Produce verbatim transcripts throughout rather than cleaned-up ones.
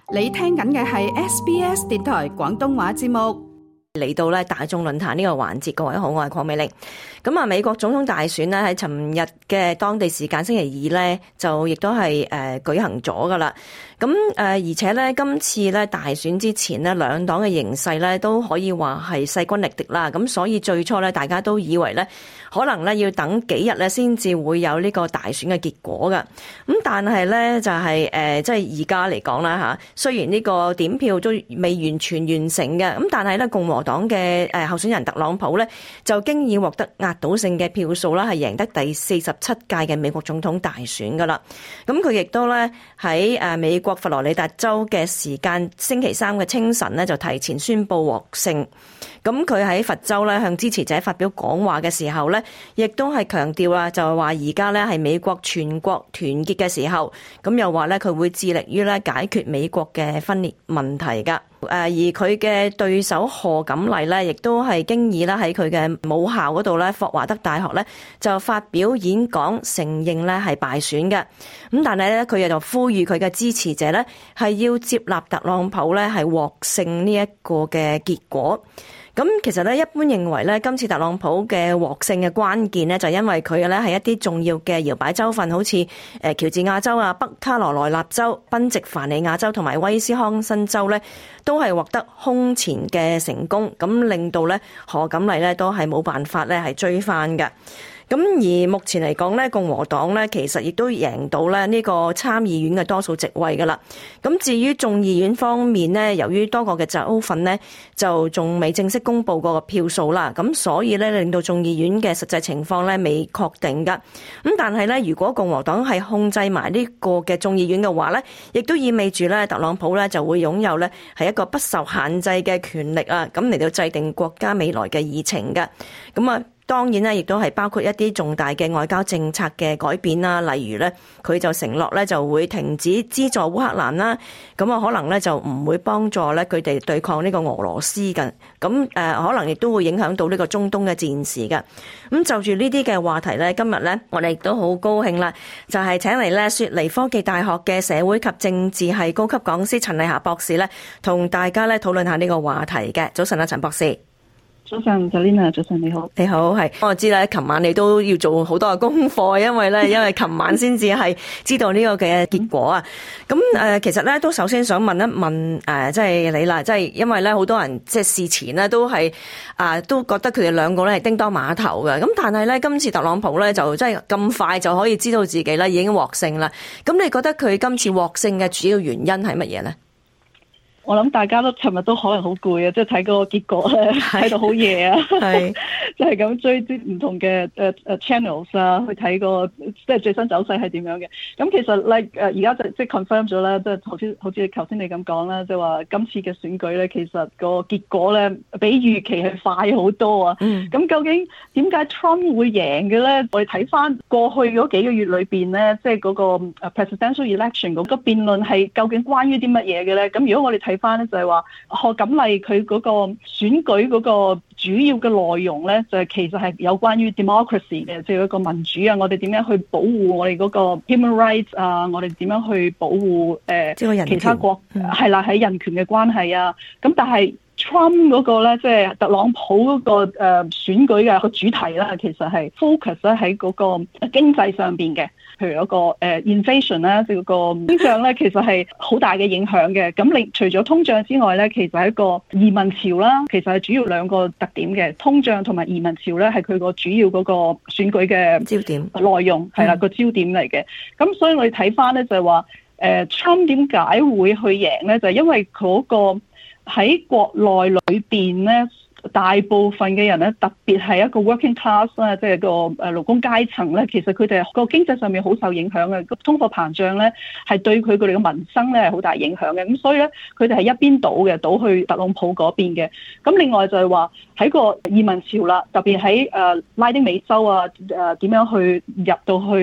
你聽緊嘅係 S B S 電台廣東話節目。 嚟到咧大眾論壇呢個環節，各位好，我係鄺美玲。咁啊，美國總統大選咧喺尋日嘅當地時間星期二咧，就亦都係誒舉行咗噶啦。咁誒，而且咧今次咧大選之前咧，兩黨嘅形勢咧都可以話係勢均力敵啦。咁所以最初咧，大家都以為咧，可能咧要等幾日咧先至會有呢個大選嘅結果噶。咁但係咧就係誒，即係而家嚟講啦吓，雖然呢個點票都未完全完成嘅，咁但係咧共和黨嘅誒候選人特朗普咧就經已獲得壓倒性嘅票數啦，係贏得第四十七屆嘅美國總統大選噶啦。咁佢亦都咧喺誒美國佛羅里達州嘅時間星期三嘅清晨咧就提前宣布獲勝。咁佢喺佛州咧向支持者發表講話嘅時候咧，亦都係強調啦，就係話而家咧係美國全國團結嘅時候。咁又話咧佢會致力於咧解決美國嘅分裂問題噶。誒而佢嘅對手賀錦麗咧，亦都係經已啦喺佢嘅母校嗰度咧，霍華德大學咧就發表演講，承認咧係敗選嘅。咁但係咧佢又就呼籲佢嘅支持者咧係要接納特朗普咧係獲勝呢一個嘅結果。咁其實咧，一般認為咧，今次特朗普嘅獲勝嘅關鍵咧，就因為佢咧係一啲重要嘅搖擺州份，好似誒喬治亞州啊、北卡羅來納州、賓夕凡尼亞州同埋威斯康辛州咧，都係獲得空前嘅成功，咁令到咧賀錦麗咧都係冇辦法咧係追翻嘅。咁而目前嚟講咧，共和黨咧其實亦都贏到咧呢個參議院嘅多數席位噶啦。咁至於眾議院方面咧，由於多個嘅州份咧就仲未正式公布個票數啦，咁所以咧令到眾議院嘅實際情況咧未確定噶。咁但係咧，如果共和黨係控制埋呢個嘅眾議院嘅話咧，亦都意味住咧特朗普咧就會擁有咧係一個不受限制嘅權力啊，咁嚟到制定國家未來嘅議程嘅。咁啊。當然咧，亦都係包括一啲重大嘅外交政策嘅改變啦，例如咧，佢就承諾咧就會停止資助烏克蘭啦，咁啊可能咧就唔會幫助咧佢哋對抗呢個俄羅斯嘅，咁誒可能亦都會影響到呢個中東嘅戰事嘅。咁就住呢啲嘅話題咧，今日咧我哋亦都好高興啦，就係請嚟咧雪梨科技大學嘅社會及政治系高級講師陳麗霞博士咧，同大家咧討論下呢個話題嘅。早晨啊，陳博士。 早晨 Selina， 早晨你好。 你好，係我知咧，琴晚你都要做好多嘅功課，因為咧，因為琴晚先至係知道呢個嘅結果啊。咁誒，其實咧都首先想問一問誒，即係你啦，即係因為咧好多人即係事前咧都係啊，都覺得佢哋兩個咧係叮噹馬頭嘅。咁但係咧，今次特朗普咧就即係咁快就可以知道自己咧已經獲勝啦。咁你覺得佢今次獲勝嘅主要原因係乜嘢咧？ 我諗大家都尋日都可能好攰啊，即係睇嗰個結果咧，睇到好夜啊，係就係咁追啲唔同嘅誒誒 channels 啊，去睇個即係最新走勢係點樣嘅。咁其實 like 誒而家就即係 confirm 咗啦，即係頭先好似頭先你咁講啦，就話今次嘅選舉咧，其實個結果咧比預期係快好多啊。咁、嗯、究竟點解 Trump 會贏嘅咧？我哋睇翻過去嗰幾個月裏邊咧，即係嗰個 presidential election 嗰個辯論係究竟關於啲乜嘢嘅咧？咁如果我哋睇翻咧就係話賀錦麗佢嗰個選舉嗰個主要嘅內容咧，就係其實係有關於 democracy 嘅，即係一個民主啊，我哋點樣去保護我哋嗰個 human rights 啊，我哋點樣去保護誒其他國係啦，喺人權嘅關係啊。咁但係 Trump 嗰個咧，即係特朗普嗰個誒選舉嘅個主題咧，其實係 focus 咧喺嗰個經濟上邊嘅。譬如嗰個誒 inflation 咧，即係嗰個通脹咧，其實係好大嘅影響嘅。咁你除咗通脹之外咧，其實係一個移民潮啦，其實係主要兩個特點嘅。通脹同埋移民潮咧，係佢個主要嗰個選舉嘅焦點內容，係啦個焦點嚟嘅。咁所以我哋睇翻咧就係話，誒 Trump 點解會去贏咧？就係因為嗰個喺國內裏邊咧。大部分嘅人咧，特別係一個 working class 啦，即係個誒勞工階層咧，其實佢哋個經濟上面好受影響嘅。個通貨膨脹咧，係對佢佢哋嘅民生咧係好大影響嘅。咁所以咧，佢哋係一邊倒嘅，倒去特朗普嗰邊嘅。咁另外就係話喺個移民潮啦，特別喺誒拉丁美洲啊，誒點樣去入到去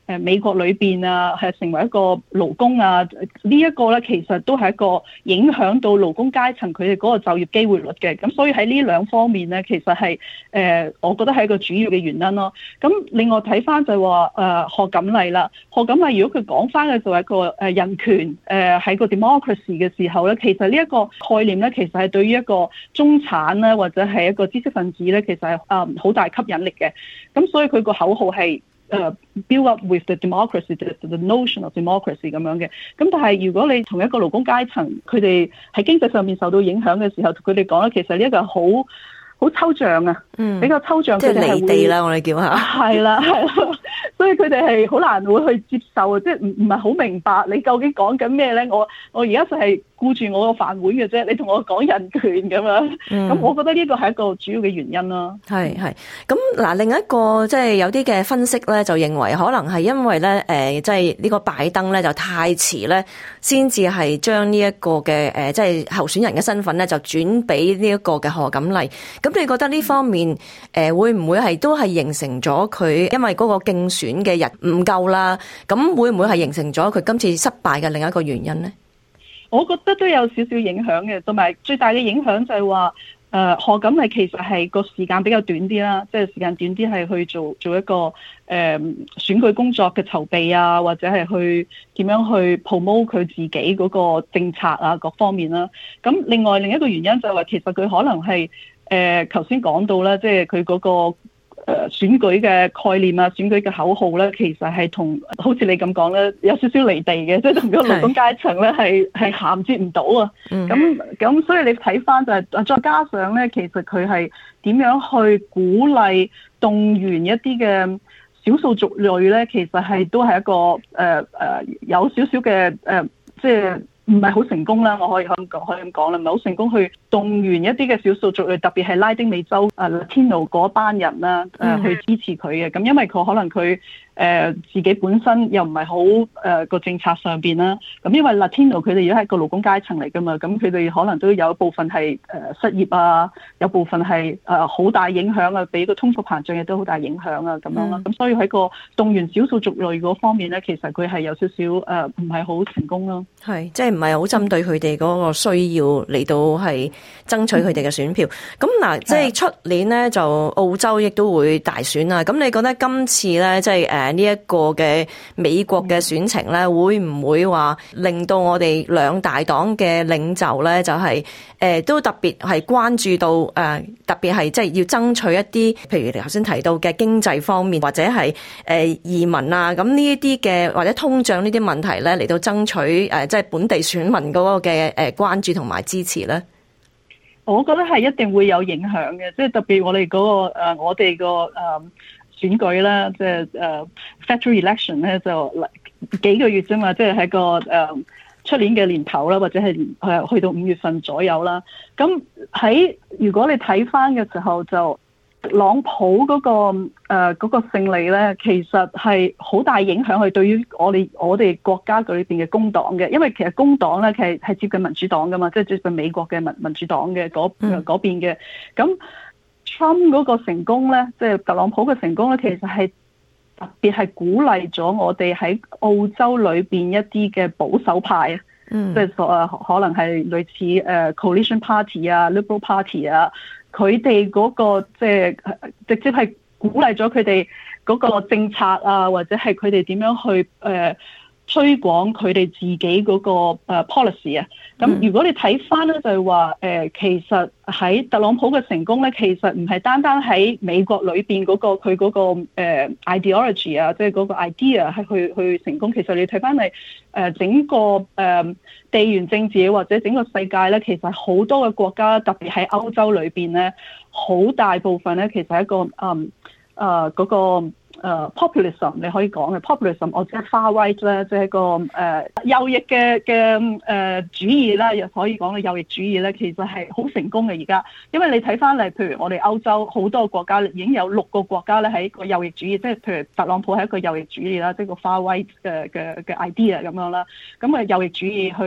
誒美國裏邊啊，係成為一個勞工啊，呢、這、一個咧其實都係一個影響到勞工階層佢哋嗰個就業機會率嘅。咁所以喺呢兩方面咧，其實係誒、呃，我覺得係一個主要嘅原因咯。咁另外睇翻就係話誒賀錦麗啦，賀錦麗如果佢講翻嘅就係一個誒人權誒喺、呃、個 democracy 嘅時候咧，其實呢一個概念咧，其實係對於一個中產咧或者係一個知識分子咧，其實係誒好大吸引力嘅。咁所以佢個口號係誒、uh, build up with the democracy，the the notion of democracy 咁樣嘅。咁但係如果你同一個勞工階層，佢哋喺經濟上面受到影響嘅時候，佢哋講咧，其實呢一個好好抽象啊，嗯、比較抽象， 即係離地啦，我哋叫下。係啦，係啦，所以佢哋係好難會去接受，即係唔唔係好明白你究竟講緊咩咧？我我而家就係顧住我個飯碗嘅啫，你同我講人權咁樣，咁、嗯、我覺得呢個係一個主要嘅原因啦。 係係，咁嗱，另一個即係有啲嘅分析咧，就認為可能係因為咧，誒，即係呢個拜登咧就太遲咧，先至係將呢一個嘅誒，即係候選人嘅身份咧，就轉俾呢一個嘅賀錦麗。咁你覺得呢方面誒會唔會係都係形成咗佢因為嗰個競選嘅人唔夠啦？咁會唔會係形成咗佢今次失敗嘅另一個原因咧？ 我覺得都有少少影響嘅，同埋最大嘅影響就係話，誒賀錦麗其實係個時間比較短啲啦，即係時間短啲係去做做一個誒、呃、選舉工作嘅籌備啊，或者係去點樣去 promote 佢自己嗰個政策啊各方面啦。咁另外另一個原因就係話，其實佢可能係誒頭先講到啦，即係佢嗰個。誒選舉嘅概念啊，選舉嘅口號咧，其實係同好似你咁講咧，有少少離地嘅，即係同嗰個勞工階層咧係係銜接唔到啊。咁咁，所以你睇翻就係、是，再加上咧，其實佢係點樣去鼓勵動員一啲嘅少數族裔咧，其實係都係一個誒誒、呃呃、有少少嘅誒，即係。唔係好成功啦，我可以咁講，可以咁講啦，唔係好成功去動員一啲嘅少數族裔，特別係拉丁美洲啊 Latino 嗰班人啦，誒、呃、去支持佢嘅。咁因為佢可能佢誒、呃、自己本身又唔係好誒個政策上邊啦。咁因為 Latino 佢哋而家係個勞工階層嚟㗎嘛，咁佢哋可能都有一部分係誒失業啊，有部分係誒好大影響啊，俾個通貨膨脹亦都好大影響啊，咁樣啦。咁、嗯、所以喺個動員少數族裔嗰方面咧，其實佢係有少少誒唔係好成功咯。 係，即係唔係好針對佢哋嗰個需要嚟到係爭取佢哋嘅選票。咁嗱、嗯，即係出年咧就澳洲亦都會大選啦。咁你覺得今次咧即係誒呢一個嘅美國嘅選情咧，會唔會話令到我哋兩大黨嘅領袖咧就係、是、誒、呃、都特別係關注到誒、呃、特別係即係要爭取一啲，譬如你頭先提到嘅經濟方面或者係誒、呃、移民啊，咁呢一啲嘅或者通脹呢啲問題咧嚟到爭取誒、呃、即係本地選民嗰個嘅誒關注同埋支持咧？ 我覺得係一定會有影響嘅，即係特別我哋嗰、那個誒、呃、我哋個誒選舉啦，即係誒 federal election 咧就幾個月啫嘛，即係喺個誒出年嘅年頭啦，或者係誒去到五月份左右啦。咁喺如果你睇翻嘅時候就。特朗普嗰、那個誒、呃那個勝利咧，其實係好大影響，係對於我哋我哋國家裏邊嘅工黨嘅，因為其實工黨咧，其實係接近民主黨噶嘛，即、就、係、是、接近美國嘅民民主黨嘅嗰嗰邊嘅。咁 Trump 嗰個成功咧，即、就、係、是、特朗普嘅成功咧，其實係特別係鼓勵咗我哋喺澳洲裏邊一啲嘅保守派啊，即係誒可能係類似誒 Coalition Party 啊、Liberal Party 啊。佢哋嗰個即係直接係鼓勵咗佢哋嗰個政策啊，或者係佢哋點樣去誒、呃、推廣佢哋自己嗰個 policy 啊。咁如果你睇翻咧，就係話誒，其實喺特朗普嘅成功咧，其實唔係單單喺美國裏邊嗰個佢嗰個誒 ideology 啊，即係嗰個 idea 係去去成功。其實你睇翻嚟誒整個誒地緣政治或者整個世界咧，其實好多嘅國家，特別喺歐洲裏邊咧，好大部分咧，其實係一個嗯誒嗰個。誒、uh, populism 你可以講嘅 populism， 我即係 far right 咧，即係個誒右翼嘅嘅誒主義啦，又可以講嘅右翼主義咧，其實係好成功嘅而家。因為你睇翻嚟，譬如我哋歐洲好多個國家已經有六個國家咧係一個右翼主義，即係譬如特朗普係一個右翼主義啦，即係個 far right 嘅嘅嘅 idea 咁樣啦。咁啊右翼主義去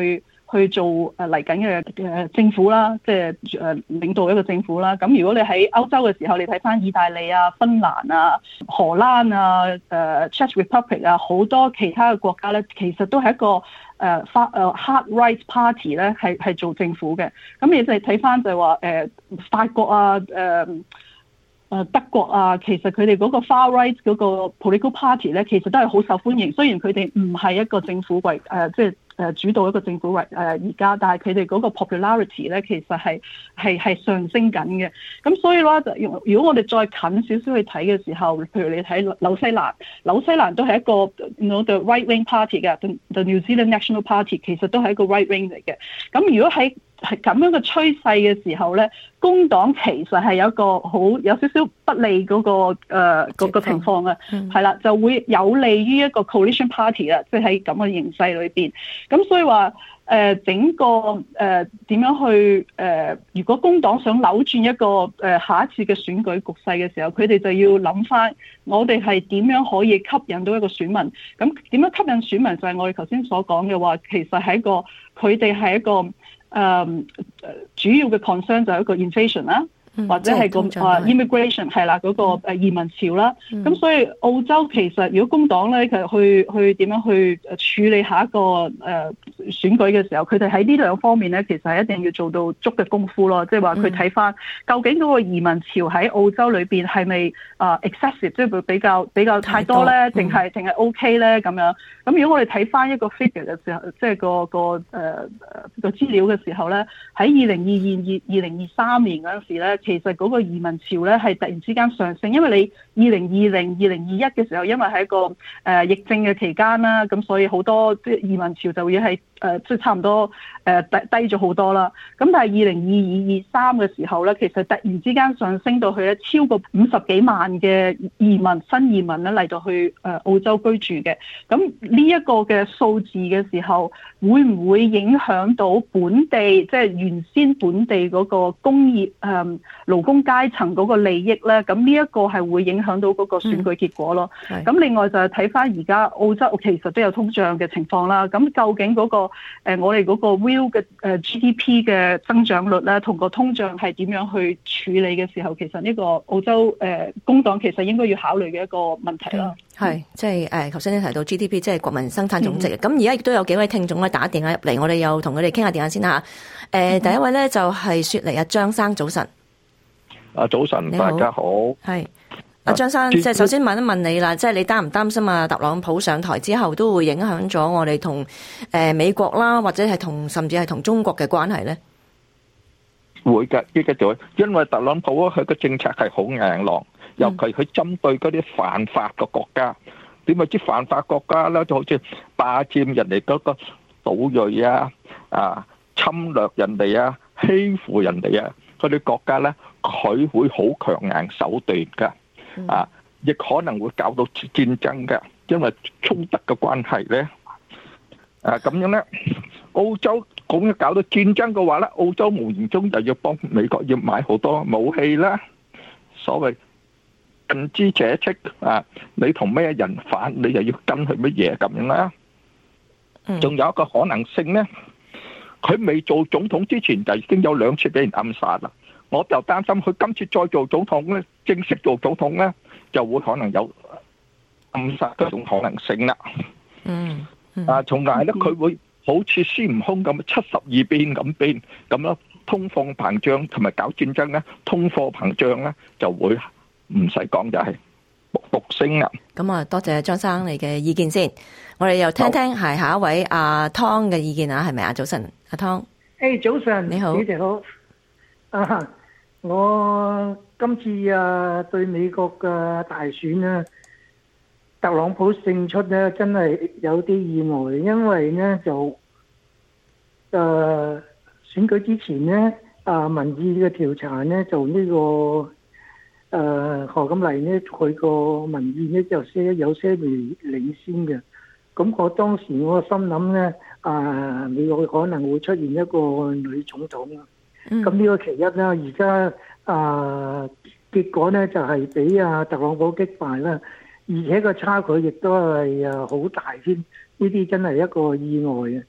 去做誒嚟緊嘅誒政府啦，即係誒領導一個政府啦。咁如果你喺歐洲嘅時候，你睇翻意大利啊、芬蘭啊、荷蘭啊、誒 Czech Republic 啊，好多其他嘅國家咧，其實都係一個誒法誒 hard right party 咧，係係做政府嘅。咁你哋睇翻就係話誒法國啊、誒、呃、誒德國啊，其實佢哋嗰個 far right 嗰個 political party 咧，其實都係好受歡迎。雖然佢哋唔係一個政府為誒、呃、即係。誒主導一個政府為誒而家，但係佢哋嗰個 popularity 咧，其實係係係上升緊嘅。咁所以咧，如果我哋再近少少去睇嘅時候，譬如你睇紐西蘭，紐西蘭都係一個 you know, the right wing party 嘅 the New Zealand National Party 其實都係一個 right wing 嚟嘅。咁如果喺係咁樣嘅趨勢嘅時候咧，工黨其實係有一個好有少少不利嗰、那個誒、呃、個個情況啊，係啦、嗯，就會有利於一個 coalition party 啦，即係喺咁嘅形勢裏邊。咁所以話誒、呃、整個誒點、呃、樣去誒、呃，如果工黨想扭轉一個誒、呃、下一次嘅選舉局勢嘅時候，佢哋就要諗翻我哋係點樣可以吸引到一個選民。咁點樣吸引選民就係我哋頭先所講嘅話，其實係一個佢哋係一個。誒、um, 主要嘅 concern 就係一個 inflation 啦、嗯，或者係個啊 immigration 係啦，嗰個誒移民潮啦。咁、嗯、所以澳洲其實如果工黨咧，其實去去點樣去處理下一個誒、呃、選舉嘅時候，佢哋喺呢兩方面咧，其實係一定要做到足嘅功夫咯。即係話佢睇翻究竟嗰個移民潮喺澳洲裏邊係咪啊 excessive， 即係會比較比較太多咧，定係定係 OK 咧咁樣？咁如果我哋睇翻一個 figure 嘅時候，即係個個誒誒個資料嘅時候咧，喺二零二二二二零二三年嗰陣時咧，其實嗰個移民潮咧係突然之間上升，因為你二零二零二零二一嘅時候，因為喺個誒、呃、疫症嘅期間啦，咁所以好多即係移民潮就會係誒即係差唔多誒低低咗好多啦。咁但係二零二二二三嘅時候咧，其實突然之間上升到去咧超過五十幾萬嘅移民新移民咧嚟到去誒澳洲居住嘅。咁呢一個嘅數字嘅時候，會唔會影響到本地即係、就是、原先本地嗰個工業誒勞工階層嗰個利益咧？咁呢一個係會影響到嗰個選舉結果咯。咁、嗯、另外就係睇翻而家澳洲其實都有通脹嘅情況啦。咁究竟嗰、那個誒、呃、我哋嗰個 real 嘅誒 G D P 嘅增長率咧，同個通脹係點樣去處理嘅時候，其實呢個澳洲誒、呃、工黨其實應該要考慮嘅一個問題啦。係、 嗯，即係誒頭先你提到 G D P，即係國民生產總值。咁而家亦都有幾位聽眾咧打電話入嚟，我哋又同佢哋傾下電話先嚇。誒、呃、第一位咧就係雪梨啊張生，早晨。 啊早晨，大家好。係阿張生，即係首先問一問你啦，即係你擔唔擔心啊？特朗普上台之後都會影響咗我哋同誒美國啦，或者係同甚至係同中國嘅關係咧？ 會嘅，呢個就會，因為特朗普佢嘅政策係好硬朗，尤其佢針對嗰啲犯法嘅國家。點解知犯法國家咧？就好似霸佔人哋嗰個島嶼啊，啊侵略人哋啊，欺負人哋啊，嗰啲國家咧，佢會好強硬手段㗎。啊，亦可能會搞到戰爭嘅，因為衝突嘅關係咧。啊，咁樣咧，澳洲咁樣搞到戰爭嘅話咧，澳洲無形中就要幫美國要買好多武器啦。所謂近之者赤啊，你同咩人反，你就要跟佢乜嘢咁樣啦。仲有一個可能性咧，佢未做總統之前就已經有兩次俾人暗殺啦。我就擔心佢今次再做總統咧，正式做總統咧，就會可能有暗殺嗰種可能性啦。嗯，啊，同埋咧，佢會好似孫悟空咁七十二變咁變咁咯，通貨膨脹同埋搞戰爭咧，通貨膨脹咧就會唔使講就係復升啦。咁啊，多謝張生你嘅意見先，我哋又聽聽係下一位阿湯嘅意見啊，係咪啊？早晨，阿湯。 誒，早晨，你好，主持好。啊！我今次啊對美國嘅大選咧，特朗普勝出咧，真係有啲意外，因為咧就誒、呃、選舉之前咧啊民意嘅調查咧就呢、這個誒、呃、何錦麗咧佢個民意咧就些有些微領先嘅，咁我當時我心諗咧啊美國可能會出現一個女總統啊。咁呢個其一啦，而家啊結果咧就係俾啊特朗普擊敗啦，而且個差距亦都係啊好大添，呢啲真係一個意外啊！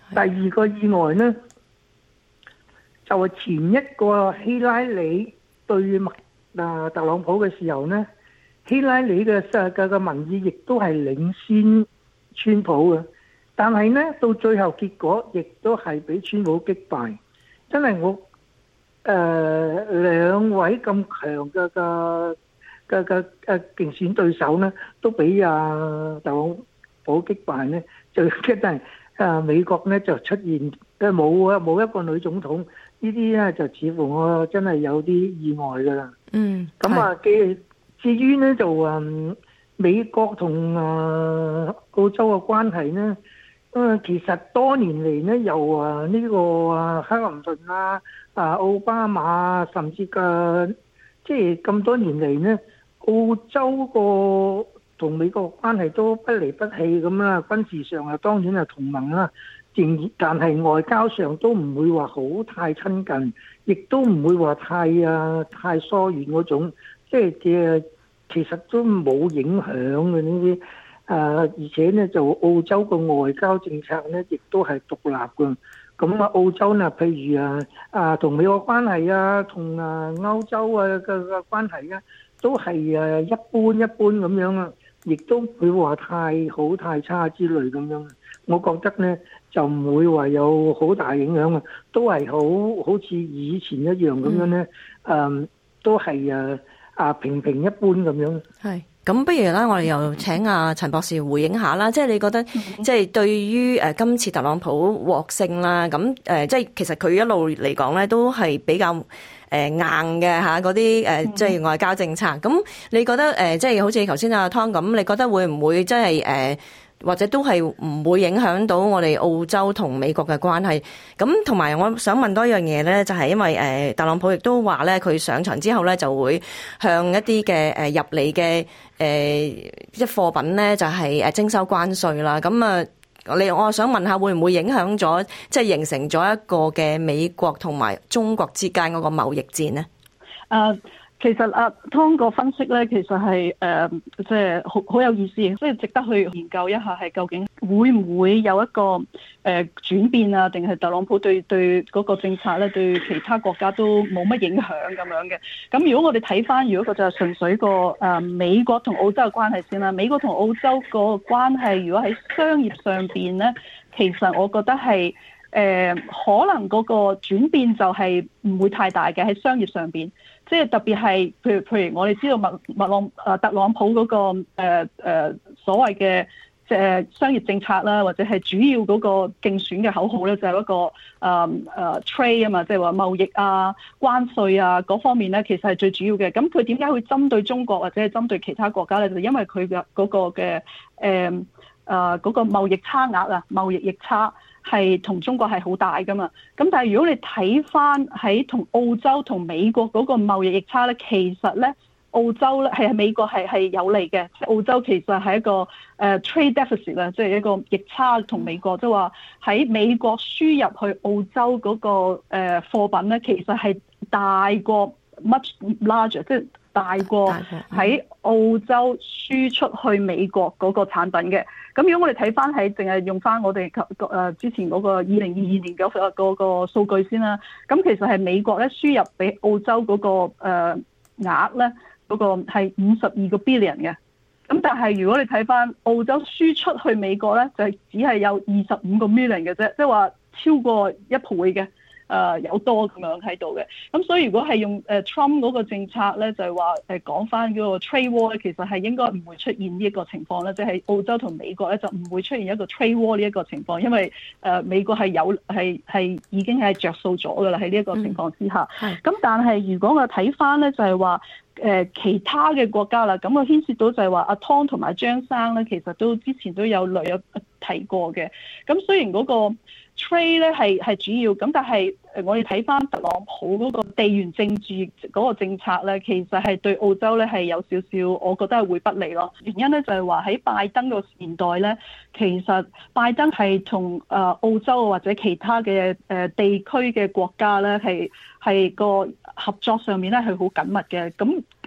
第二個意外呢，就係前一個希拉里對麥啊特朗普嘅時候呢，希拉里嘅嘅嘅民意亦都係領先川普嘅，但係呢，到最後結果亦都係俾川普擊敗。真係我誒兩位咁強嘅嘅嘅嘅誒競選對手呢，都俾啊特朗普擊敗呢，就真係誒美國呢就出現誒冇啊冇一個女總統。呢啲咧就似乎我真係有啲意外噶啦。嗯，咁啊，嘅至於咧就誒美國同啊澳洲嘅關係咧，誒其實多年嚟咧由啊呢個啊克林頓啊啊奧巴馬啊，甚至嘅即係咁多年嚟咧，澳洲個同美國關係都不離不棄咁啦，軍事上啊當然係同盟啦。但係外交上都唔會話好太親近，亦都唔會話太啊太疏遠嗰種，即係嘅其實都冇影響嘅呢啲。誒、呃、而且呢，就澳洲個外交政策呢，亦都係獨立嘅。咁啊澳洲呢，譬如啊啊同美國關係啊，同啊歐洲啊嘅嘅關係啊，都係誒一般一般咁樣啊，亦都唔會話太好太差之類咁樣。我覺得呢，就唔會話有好大影響啊，都係好好似以前一樣咁樣呢。誒、嗯嗯，都係誒啊平平一般咁樣。 係，咁不如咧，我哋又請阿陳博士回應下啦。即係你覺得，即係對於誒今次特朗普獲勝啦，咁誒即係其實佢一路嚟講咧，都係比較誒硬嘅嚇嗰啲誒即係外交政策。咁你覺得誒即係好似頭先阿湯咁，你覺得會唔會即係誒？或者都係唔會影響到我哋澳洲同美國嘅關係。咁同埋我想問多一樣嘢咧，就係因為誒特朗普亦都話咧，佢上場之後咧就會向一啲嘅誒入嚟嘅誒一貨品咧就係誒徵收關稅啦。咁啊，你我想問下，會唔會影響咗即係形成咗一個嘅美國同埋中國之間嗰個貿易戰呢？ 誒、uh。其實阿湯個分析咧，其實係誒，即係好好有意思，即係值得去研究一下，係究竟會唔會有一個誒、呃、轉變啊？定係特朗普對對嗰個政策咧，對其他國家都冇乜影響咁樣嘅？咁如果我哋睇翻，如果個就係純粹個誒、呃、美國同澳洲嘅關係先啦，美國同澳洲個關係，如果喺商業上邊咧，其實我覺得係誒、呃、可能嗰個轉變就係唔會太大嘅喺商業上邊。即係特別係，譬如譬如我哋知道麥麥朗啊特朗普嗰、那個誒、呃呃、所謂嘅即係商業政策啦，或者係主要嗰個競選嘅口號咧，就係、是、嗰、那個誒誒、呃、trade 啊嘛，即係話貿易啊、關稅啊嗰方面咧，其實係最主要嘅。咁佢點解會針對中國或者係針對其他國家咧？就是、因為佢嘅嗰個嘅誒誒嗰個貿易差額啊，貿易逆差。係同中國係好大噶嘛，咁但係如果你睇翻喺同澳洲同美國嗰個貿易逆差咧，其實咧澳洲咧係美國係係有利嘅，澳洲其實係一個誒、uh, trade deficit 啦，即係一個逆差同美國，即係話喺美國輸入去澳洲嗰、那個誒、uh, 貨品咧，其實係大過 much larger，即係大過喺澳洲輸出去美國嗰個產品嘅。咁如果我哋睇翻係淨係用翻我哋誒之前嗰個二零二二年嘅嗰個數據先啦，咁其實係美國咧輸入俾澳洲嗰個誒額咧嗰個係五十二個 billion 嘅，咁但係如果你睇翻澳洲輸出去美國咧，就係只係有二十五個 million 嘅啫，即係話超過一倍嘅。誒、呃、有多咁樣喺度嘅，咁所以如果係用誒、呃、Trump 嗰個政策咧，就係話誒講翻嗰個 trade war 咧，其實係應該唔會出現呢一個情況咧，即係澳洲同美國咧就唔會出現一個 trade war 呢一個情況，因為誒、呃、美國係有係係已經係着數咗㗎啦，喺呢一個情況之下。咁、嗯、但係如果我睇翻咧，就係話誒其他嘅國家啦，咁我牽涉到就係話阿湯同埋張生咧，其實都之前都有略有提過嘅。咁雖然嗰、那個 trade 咧係係主要，咁但係誒我哋睇翻特朗普嗰個地緣政治嗰個政策咧，其實係對澳洲咧係有少少，我覺得係會不利咯。原因咧就係話喺拜登個年代咧，其實拜登係同誒澳洲或者其他嘅誒地區嘅國家咧係係個合作上面咧係好緊密嘅。咁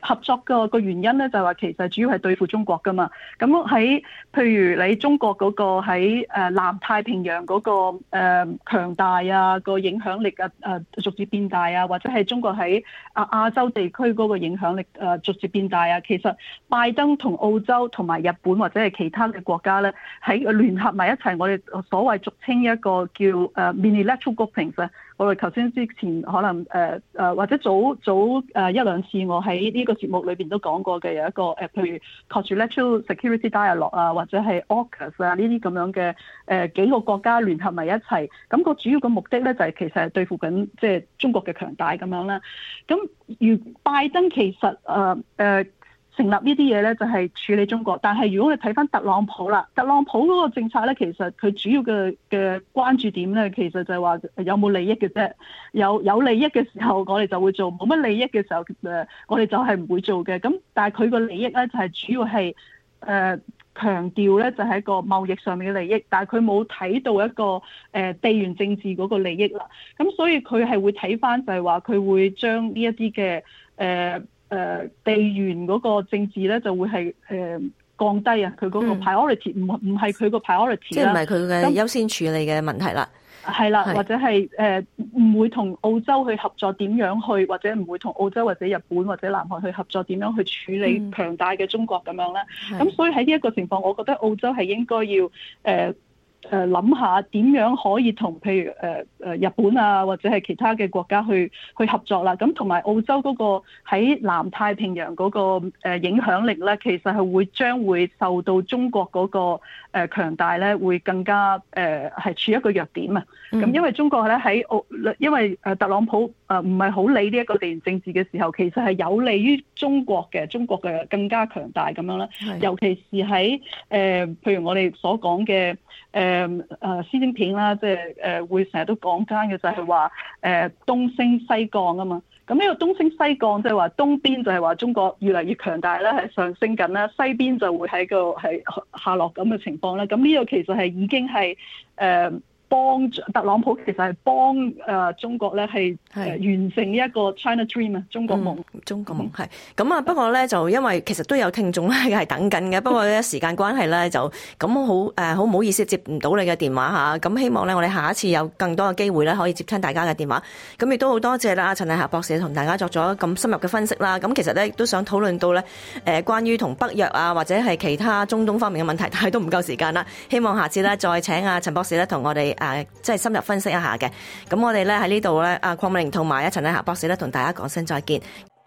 合作個個原因咧，就係話其實主要係對付中國噶嘛。咁喺譬如你中國嗰個喺誒南太平洋嗰個誒強大啊，個影響力啊誒逐漸變大啊，或者係中國喺亞亞洲地區嗰個影響力誒逐漸變大啊。其實拜登同澳洲同埋日本或者係其他嘅國家咧，喺聯合埋一齊，我哋所謂俗稱一個叫誒 mini-electoral groupings 啊。我哋頭先之前可能誒誒、呃、或者早早誒一兩次我喺呢個節目裏邊都講過嘅，有一個誒、呃、譬如 quadrilateral security dialogue 啊，或者係 AUKUS 啊呢啲咁樣嘅誒、呃、幾個國家聯合埋一齊，咁、那個主要嘅目的咧就係、是、其實係對付緊即係中國嘅強大咁樣啦。咁如拜登其實誒誒。呃呃成立呢啲嘢咧就係處理中國，但係如果你睇翻特朗普啦，特朗普嗰個政策咧，其實佢主要嘅嘅關注點咧，其實就係話有冇利益嘅啫。有有利益嘅時候，我哋就會做；冇乜利益嘅時候，誒我哋就係唔會做嘅。咁但係佢個利益咧就係主要係誒強調咧就係一個貿易上面嘅利益，但係佢冇睇到一個誒地緣政治嗰個利益啦。咁所以佢係會睇翻就係話佢會將呢一啲嘅誒。呃誒、呃、地緣嗰個政治咧就會係誒、呃、降低啊，佢嗰個 priority 唔唔係佢個 priority 即係唔係佢嘅優先處理嘅問題啦。 係啦，或者係誒唔會同澳洲去合作點樣去，或者唔會同澳洲或者日本或者南韓去合作點樣去處理強大嘅中國咁樣咧。咁、嗯、所以喺呢一個情況，我覺得澳洲係應該要誒。呃誒諗下點樣可以同譬如誒誒、呃、日本啊或者係其他嘅國家去去合作啦，咁同埋澳洲嗰個喺南太平洋嗰個誒影響力咧，其實係會將會受到中國嗰個誒強大咧，會更加誒係處一個弱點啊。咁、嗯、因為中國咧喺澳，因為誒特朗普誒唔係好理呢一個地緣政治嘅時候，其實係有利於中國嘅，中國嘅更加強大咁樣啦。尤其是喺誒、呃、譬如我哋所講嘅。誒誒施政片啦，即係誒會成日都講緊嘅就係話誒東升西降啊嘛。咁呢個東升西降即係話東邊就係話中國越嚟越強大啦，係上升緊啦；西邊就會喺個係下落咁嘅情況啦。咁呢個其實係已經係誒。呃幫特朗普其實係幫誒中國咧係誒完成一個 China Dream 啊，中國夢。 嗯、中國夢係咁啊，不過咧就因為其實都有聽眾咧係等緊嘅，不過咧時間關係咧就咁好誒好唔好意思接唔到你嘅電話嚇。咁希望咧我哋下一次有更多嘅機會咧可以接聽大家嘅電話。咁亦都好多謝啦，陳麗霞博士同大家作咗咁深入嘅分析啦。咁其實咧亦都想討論到咧誒關於同北約啊或者係其他中東方面嘅問題，但係都唔夠時間啦。希望下次咧再請阿陳博士咧同我哋。誒，即係深入分析一下嘅。咁我哋咧喺呢度咧，阿鄺美玲同埋阿陳麗霞博士咧，同大家講聲再見。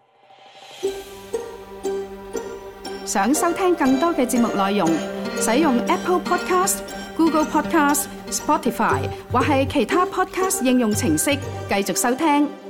想收聽更多嘅節目內容，使用 Apple Podcast、Google Podcast、Spotify 或係其他 Podcast 應用程式繼續收聽。